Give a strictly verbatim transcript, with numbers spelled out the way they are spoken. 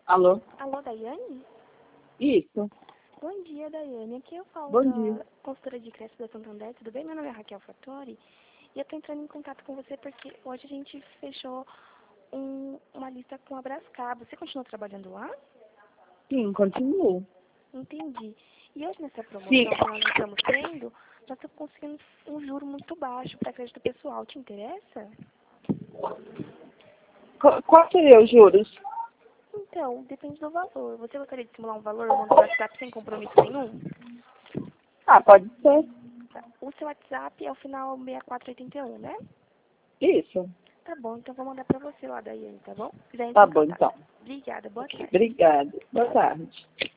Alô? Alô, Daiane? Isso. Bom dia, Daiane. Aqui eu falo Bom da dia. consultora de crédito da Santander. Tudo bem? Meu nome é Raquel Fattori. E eu tô entrando em contato com você porque hoje a gente fechou um- uma lista com a Brascabo. Você continua trabalhando lá? Sim, continuo. Entendi. E hoje nessa Sim. promoção que nós estamos tendo, nós estamos conseguindo um juro muito baixo para crédito pessoal. Te interessa? Qu- Qual seria os juros? Então, depende do valor. Você gostaria de simular um valor? Eu mando no WhatsApp sem compromisso nenhum? Ah, pode ser. Tá. O seu WhatsApp é o final seis quatro oito um, né? Isso. Tá bom, então vou mandar pra você lá, Daiane, tá bom? Se quiser entrar Tá em bom, contato. então. Obrigada, boa Ok, tarde. obrigada. Boa tarde.